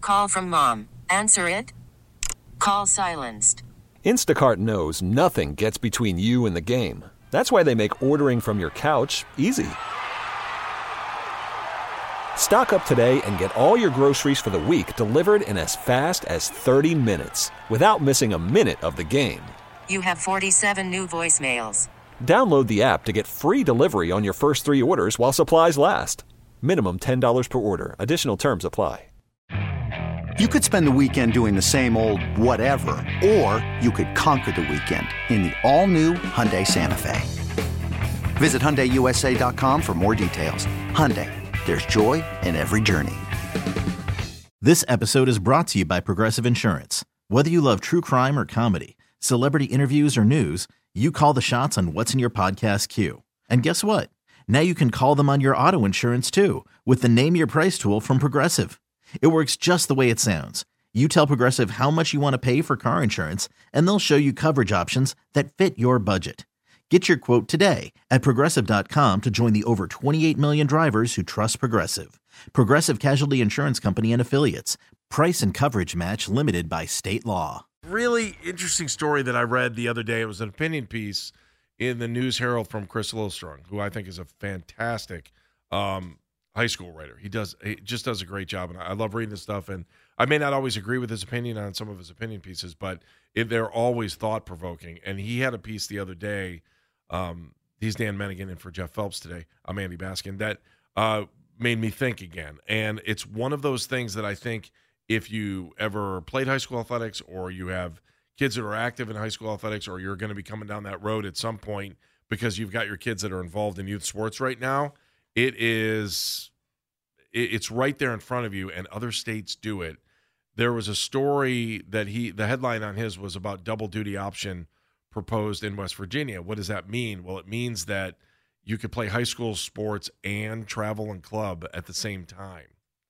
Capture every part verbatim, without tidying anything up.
Call from mom. Answer it. Call silenced. Instacart knows nothing gets between you and the game. That's why they make ordering from your couch easy. Stock up today and get all your groceries for the week delivered in as fast as thirty minutes without missing a minute of the game. You have forty-seven new voicemails. Download the app to get free delivery on your first three orders while supplies last. Minimum ten dollars per order. Additional terms apply. You could spend the weekend doing the same old whatever, or you could conquer the weekend in the all-new Hyundai Santa Fe. Visit Hyundai U S A dot com for more details. Hyundai, there's joy in every journey. This episode is brought to you by Progressive Insurance. Whether you love true crime or comedy, celebrity interviews or news, you call the shots on what's in your podcast queue. And guess what? Now you can call them on your auto insurance too with the Name Your Price tool from Progressive. It works just the way it sounds. You tell Progressive how much you want to pay for car insurance, and they'll show you coverage options that fit your budget. Get your quote today at Progressive dot com to join the over twenty-eight million drivers who trust Progressive. Progressive Casualty Insurance Company and Affiliates. Price and coverage match limited by state law. Really interesting story that I read the other day. It was an opinion piece in the News Herald from Chris Lilstrong, who I think is a fantastic um, high school writer. He does he just does a great job, and I love reading this stuff. And I may not always agree with his opinion on some of his opinion pieces, but if they're always thought-provoking. And he had a piece the other day. Um, he's Dan Mennigan in for Jeff Phelps today. I'm Andy Baskin. That uh, made me think again. And it's one of those things that I think if you ever played high school athletics, or you have kids that are active in high school athletics, or you're going to be coming down that road at some point because you've got your kids that are involved in youth sports right now, it is it's right there in front of you, and other states do it. There was a story that he the headline on his was about double duty option proposed in West Virginia. What does that mean? Well, it means that you could play high school sports and travel and club at the same time.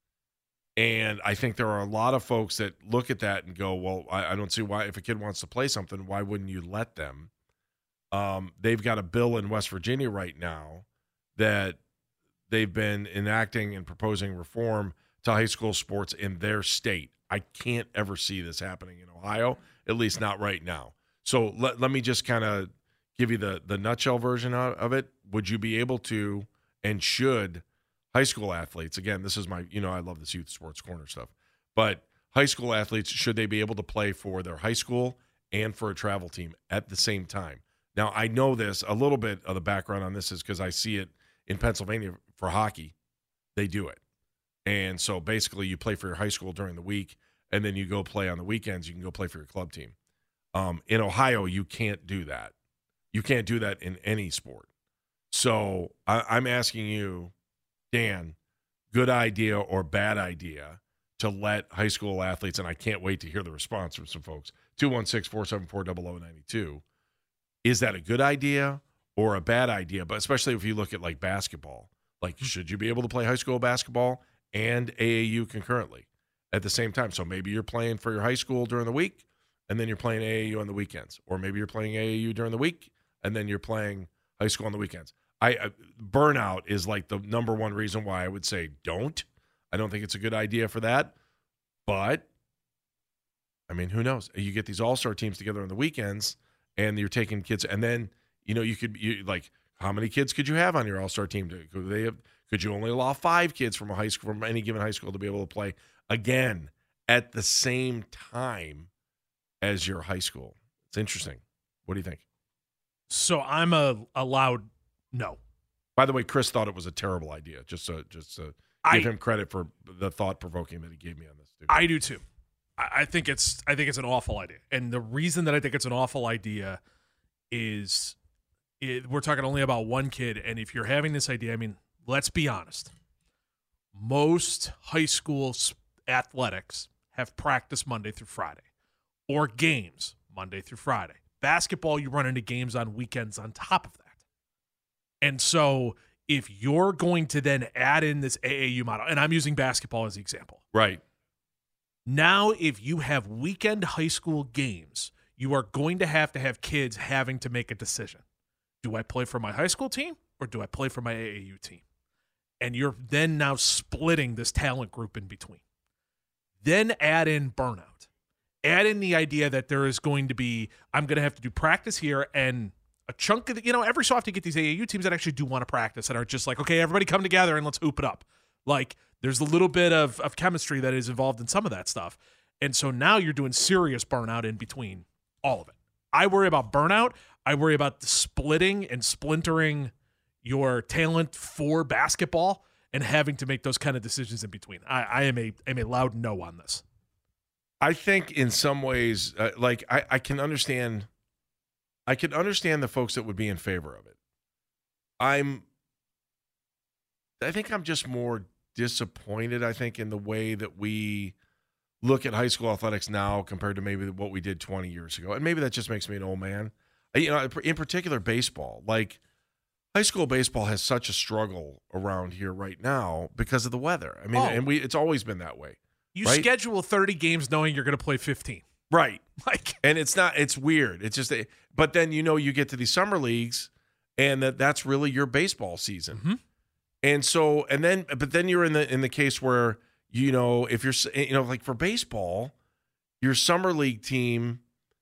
And I think there are a lot of folks that look at that and go, well, I, I don't see why, if a kid wants to play something, why wouldn't you let them? Um, they've got a bill in West Virginia right now that they've been enacting and proposing reform to high school sports in their state. I can't ever see this happening in Ohio, at least not right now. So let, let me just kind of give you the, the nutshell version of it. Would you be able to, and should high school athletes, again, this is my, you know, I love this youth sports corner stuff, but high school athletes, should they be able to play for their high school and for a travel team at the same time? Now, I know this, a little bit of the background on this is because I see it in Pennsylvania for hockey. They do it. And so basically you play for your high school during the week, and then you go play on the weekends. You can go play for your club team. Um, in Ohio, you can't do that. You can't do that in any sport. So I, I'm asking you, Dan, good idea or bad idea to let high school athletes, and I can't wait to hear the response from some folks, two one six, four seven four, zero zero nine two. Is that a good idea or a bad idea? But especially if you look at like basketball, like should you be able to play high school basketball and A A U concurrently at the same time? So maybe you're playing for your high school during the week, and then you're playing A A U on the weekends. Or maybe you're playing A A U during the week, and then you're playing high school on the weekends. I uh, burnout is like the number one reason why I would say don't. I don't think it's a good idea for that. But, I mean, who knows? You get these all-star teams together on the weekends, and you're taking kids. And then, you know, you could, you, like, how many kids could you have on your all-star team? Could, they have, could you only allow five kids from a high school, from any given high school to be able to play, again, at the same time as your high school? It's interesting. What do you think? So I'm a allowed no. By the way, Chris thought it was a terrible idea. Just to, just to give I, him credit for the thought provoking that he gave me on this. Too. I do too. I, I think it's I think it's an awful idea, and the reason that I think it's an awful idea is it, we're talking only about one kid, and if you're having this idea, I mean, let's be honest. Most high school athletics have practice Monday through Friday, or games Monday through Friday. Basketball, you run into games on weekends on top of that. And so if you're going to then add in this A A U model, and I'm using basketball as the example. Right. Now, if you have weekend high school games, you are going to have to have kids having to make a decision. Do I play for my high school team or do I play for my A A U team? And you're then now splitting this talent group in between. then add in burnout. Add in the idea that there is going to be, I'm going to have to do practice here, and a chunk of the, you know, every so often you get these A A U teams that actually do want to practice and are just like, okay, everybody come together and let's hoop it up. Like, there's a little bit of, of chemistry that is involved in some of that stuff. And so now you're doing serious burnout in between all of it. I worry about burnout. I worry about the splitting and splintering your talent for basketball and having to make those kind of decisions in between. I, I am a am a loud no on this. I think in some ways, uh, like I, I can understand, I can understand the folks that would be in favor of it. I'm, I think I'm just more disappointed, I think, in the way that we look at high school athletics now compared to maybe what we did twenty years ago. And maybe that just makes me an old man. You know, in particular, baseball. Like, high school baseball has such a struggle around here right now because of the weather. I mean, Oh. and we it's always been that way. You Right? schedule thirty games knowing you're going to play fifteen. Right. Like, And it's not, it's weird. It's just, but then, you know, you get to these summer leagues and that that's really your baseball season. Mhm. And so, and then, but then you're in the, in the case where, you know, if you're, you know, like for baseball, your summer league team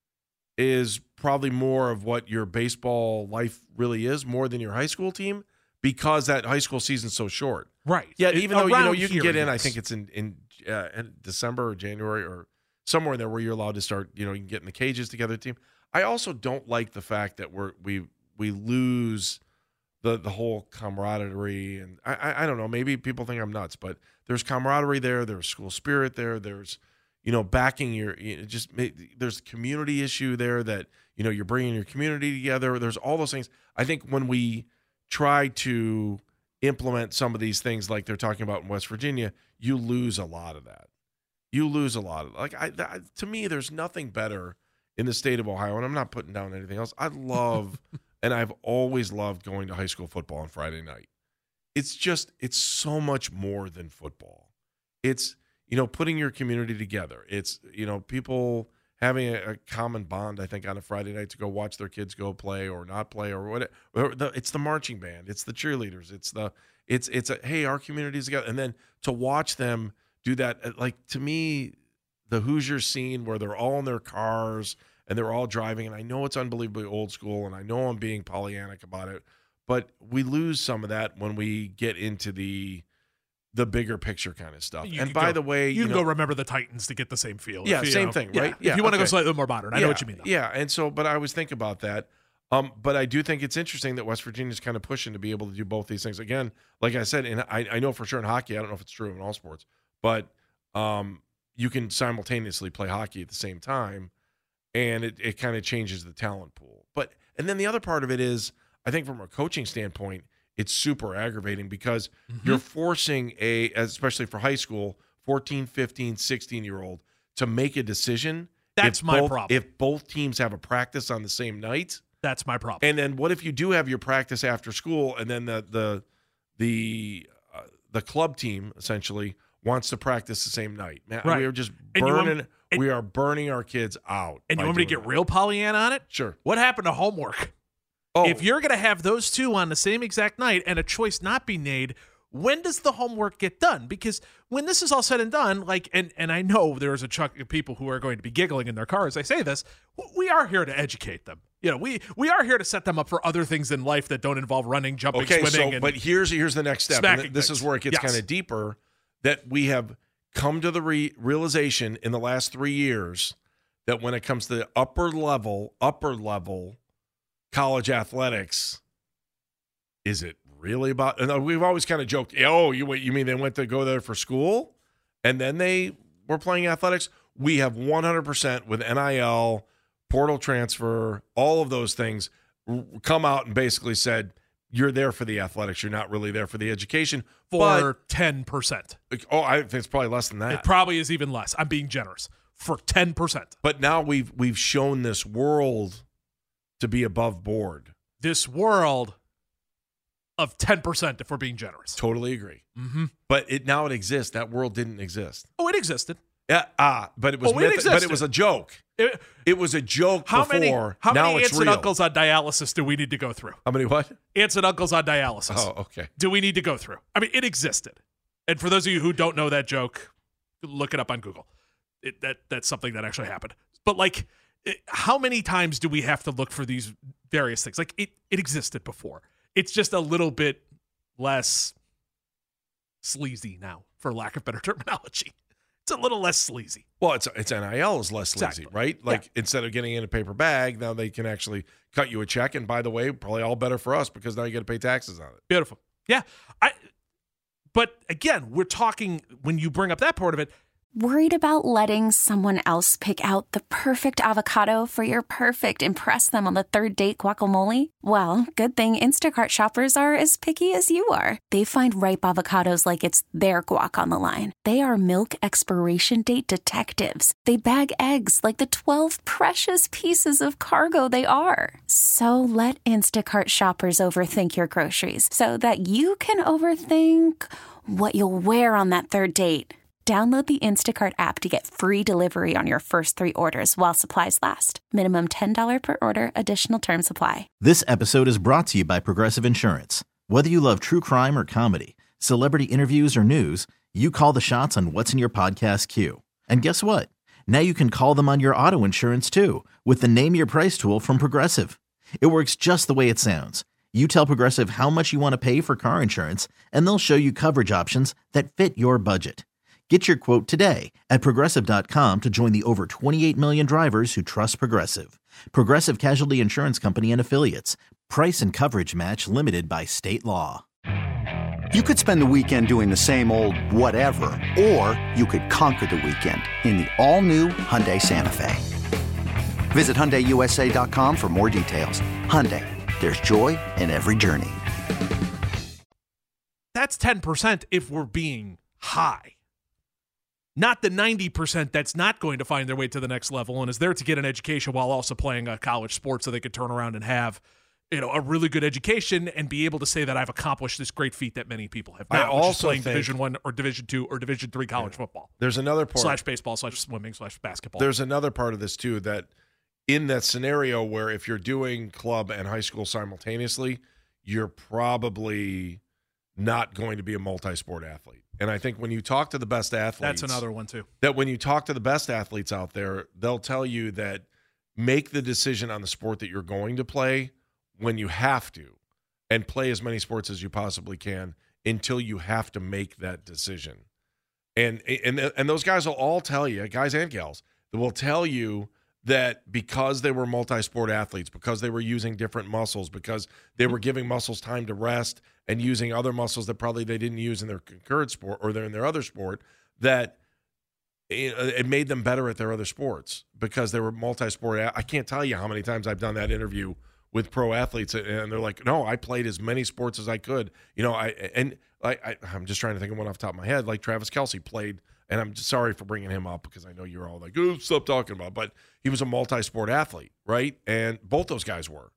is probably more of what your baseball life really is, more than your high school team, because that high school season's so short. right. Yeah, It- even though, you know, around you can here, get in, I yes. think it's in, in, uh, in December or January or somewhere in there where you're allowed to start, you know, you can get in the cages together team. I also don't like the fact that we're, we, we lose the, the whole camaraderie. And I, I, I don't know, maybe people think I'm nuts, but there's camaraderie there. There's school spirit there. There's, you know, backing your, you know, just there's a community issue there that, you know, you're bringing your community together. There's all those things. I think when we try to implement some of these things like they're talking about in West Virginia, you lose a lot of that. You lose a lot of like I that, to me, there's nothing better in the state of Ohio, and I'm not putting down anything else. I love, and I've always loved going to high school football on Friday night. It's just, it's so much more than football. It's, you know, putting your community together. It's, you know, people having a, a common bond, I think, on a Friday night to go watch their kids go play or not play or whatever. It's the marching band. It's the cheerleaders. It's the, it's, it's a, hey, our community's together. And then to watch them do that, like, to me, the Hoosier scene where they're all in their cars and they're all driving, and I know it's unbelievably old school, and I know I'm being Pollyannic about it, but we lose some of that when we get into the the bigger picture kind of stuff. You and could by go- the way, you you can know, go remember the Titans to get the same feel. Yeah, if you, same know, thing, yeah, right? If Yeah, you want to go okay. slightly more modern, I know Yeah, what you mean. Though. Yeah, and so, but I always think about that. Um, but I do think it's interesting that West Virginia's kind of pushing to be able to do both these things. Again, like I said, and I, I know for sure in hockey, I don't know if it's true in all sports, but um, you can simultaneously play hockey at the same time, and it, it kind of changes the talent pool. But and then the other part of it is, I think from a coaching standpoint, it's super aggravating because Mm-hmm. you're forcing a, especially for high school, fourteen, fifteen, sixteen-year-old to make a decision. That's if my both, problem. If both teams have a practice on the same night, That's my problem. and then what if you do have your practice after school, and then the the the uh, the club team essentially wants to practice the same night? Man, Right. we are just And you want- burning. and- we are burning our kids out. and by you want me to doing get that. real Pollyanna on it? Sure. What happened to homework? Oh, If you're going to have those two on the same exact night and a choice not be made, when does the homework get done? Because when this is all said and done, like, and, and I know there's a chunk of people who are going to be giggling in their cars. I say this, we are here to educate them. You know, we we are here to set them up for other things in life that don't involve running, jumping, okay. swimming. So, and but here's here's the next step. And smacking th- this things. is where it gets Yes. kind of deeper. That we have come to the re- realization in the last three years that when it comes to the upper level, upper level college athletics, is it really about? And we've always kind of joked, oh, you you mean they went to go there for school, and then they were playing athletics? We have one hundred percent with N I L, portal transfer, all of those things r- come out and basically said, you're there for the athletics. You're not really there for the education. for ten percent. But, oh, I think it's probably less than that. It probably is even less. I'm being generous. For ten percent. But now we've we've shown this world to be above board. This world of ten percent, if we're being generous. Totally agree. Mm-hmm. But it now it exists. That world didn't exist. Oh, it existed. Yeah, ah, but it was Oh, it myth- but existed. it was a joke. It- It was a joke how before. many, how now many it's aunts real. and uncles on dialysis do we need to go through? How many what? Aunts and uncles on dialysis. Oh, okay. Do we need to go through? I mean, it existed. And for those of you who don't know that joke, look it up on Google. It, that that's something that actually happened. But like, it, how many times do we have to look for these various things? Like it, it existed before. It's just a little bit less sleazy now, for lack of better terminology. It's a little less sleazy. Well, it's it's N I L is less sleazy, Exactly. right? Like Yeah. instead of getting in a paper bag, now they can actually cut you a check. And by the way, probably all better for us because now you got to pay taxes on it. Beautiful. Yeah. I. But again, we're talking, when you bring up that part of it, Worried about letting someone else pick out the perfect avocado for your perfect impress them on the third date guacamole? Well, good thing Instacart shoppers are as picky as you are. They find ripe avocados like it's their guac on the line. They are milk expiration date detectives. They bag eggs like the twelve precious pieces of cargo they are. So let Instacart shoppers overthink your groceries so that you can overthink what you'll wear on that third date. Download the Instacart app to get free delivery on your first three orders while supplies last. Minimum ten dollars per order. Additional terms apply. This episode is brought to you by Progressive Insurance. Whether you love true crime or comedy, celebrity interviews or news, you call the shots on what's in your podcast queue. And guess what? Now you can call them on your auto insurance too with the Name Your Price tool from Progressive. It works just the way it sounds. You tell Progressive how much you want to pay for car insurance, and they'll show you coverage options that fit your budget. Get your quote today at Progressive dot com to join the over twenty-eight million drivers who trust Progressive. Progressive Casualty Insurance Company and Affiliates. Price and coverage match limited by state law. You could spend the weekend doing the same old whatever, or you could conquer the weekend in the all-new Hyundai Santa Fe. Visit Hyundai U S A dot com for more details. Hyundai, there's joy in every journey. that's ten percent if we're being high. Not the ninety percent that's not going to find their way to the next level and is there to get an education while also playing a college sport so they could turn around and have, you know, a really good education and be able to say that I've accomplished this great feat that many people have I not, which is also playing think- Division One or Division Two or Division Three college Yeah. football There's another part. slash baseball slash swimming slash basketball. There's another part of this too, that in that scenario where if you're doing club and high school simultaneously, you're probably not going to be a multi-sport athlete. And I think when you talk to the best athletes, That's another one too. that when you talk to the best athletes out there, they'll tell you that make the decision on the sport that you're going to play when you have to, and play as many sports as you possibly can until you have to make that decision. And and and those guys will all tell you, guys and gals, they will tell you that because they were multi-sport athletes, because they were using different muscles, because they were giving muscles time to rest and using other muscles that probably they didn't use in their concurrent sport or they're in their other sport, that it, it made them better at their other sports because they were multi-sport. I can't tell you how many times I've done that interview with pro athletes and they're like, no, I played as many sports as I could. You know, I and I, I, I'm just trying to think of one off the top of my head, like Travis Kelce played. And I'm just sorry for bringing him up because I know you're all like, oh, stop talking about it. But he was a multi-sport athlete, right? And both those guys were.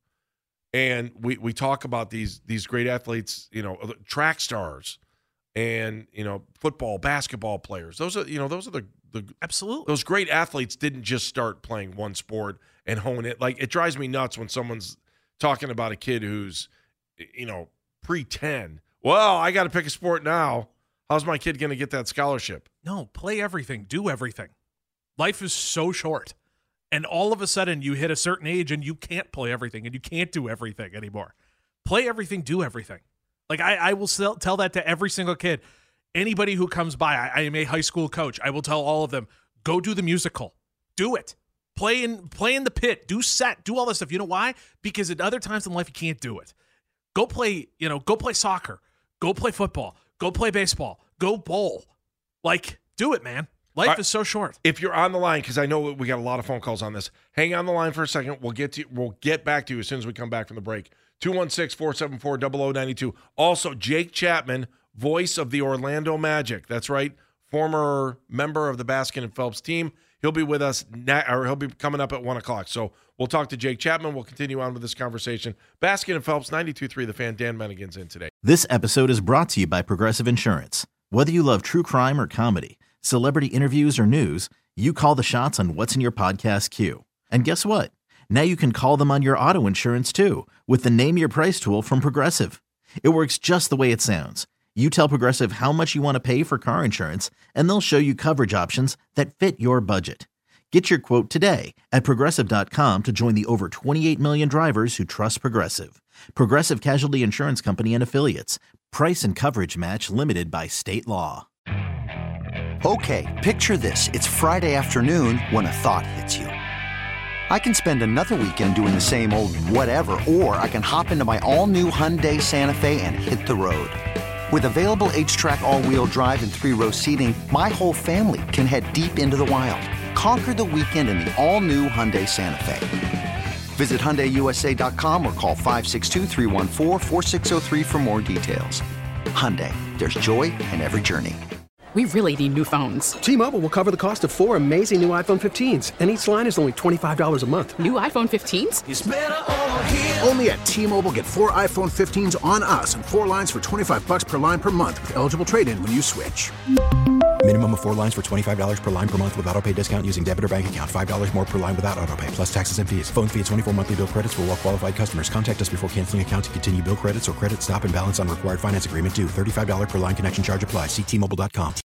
And we we talk about these these great athletes, you know, track stars and, you know, football, basketball players. Those are, you know, those are the, the Absolutely. those great athletes didn't just start playing one sport and hone it. Like, it drives me nuts when someone's talking about a kid who's, you know, pre ten. Well, I got to pick a sport now. How's my kid going to get that scholarship? No, play everything. Do everything. Life is so short. And all of a sudden you hit a certain age and you can't play everything and you can't do everything anymore. Play everything, do everything. Like I, I will still tell that to every single kid. Anybody who comes by, I, I am a high school coach. I will tell all of them, go do the musical. Do it. Play in play in the pit. Do set. Do all this stuff. You know why? Because at other times in life you can't do it. Go play, you know, go play soccer. Go play football. Go play baseball. Go bowl. Like, do it, man. Life All right. is so short. If you're on the line, because I know we got a lot of phone calls on this, hang on the line for a second. We'll get to we'll get back to you as soon as we come back from the break. two one six, four seven four, zero zero nine two. Also, Jake Chapman, voice of the Orlando Magic. That's right, former member of the Baskin and Phelps team. He'll be with us, na- or he'll be coming up at one o'clock. So we'll talk to Jake Chapman. We'll continue on with this conversation. Baskin and Phelps, ninety-two point three The Fan. Dan Mennigan's in today. This episode is brought to you by Progressive Insurance. Whether you love true crime or comedy, celebrity interviews or news, you call the shots on what's in your podcast queue. And guess what? Now you can call them on your auto insurance too with the Name Your Price tool from Progressive. It works just the way it sounds. You tell Progressive how much you want to pay for car insurance, and they'll show you coverage options that fit your budget. Get your quote today at Progressive dot com to join the over twenty-eight million drivers who trust Progressive. Progressive Casualty Insurance Company and Affiliates. Price and coverage match limited by state law. Okay, picture this. It's Friday afternoon when a thought hits you. I can spend another weekend doing the same old whatever, or I can hop into my all-new Hyundai Santa Fe and hit the road. With available H-Track all-wheel drive and three-row seating, my whole family can head deep into the wild. Conquer the weekend in the all-new Hyundai Santa Fe. Visit Hyundai U S A dot com or call five six two, three one four, four six zero three for more details. Hyundai, there's joy in every journey. We really need new phones. T-Mobile will cover the cost of four amazing new iPhone fifteens, and each line is only twenty-five dollars a month. New iPhone fifteens? It's better over here. Only at T-Mobile, get four iPhone fifteens on us and four lines for twenty-five bucks per line per month with eligible trade-in when you switch. Minimum of four lines for twenty-five dollars per line per month with autopay discount using debit or bank account. five dollars more per line without autopay, plus taxes and fees. Phone fee at twenty-four monthly bill credits for well-qualified customers. Contact us before canceling account to continue bill credits or credit stop and balance on required finance agreement due. thirty-five dollars per line connection charge applies. See T Mobile dot com.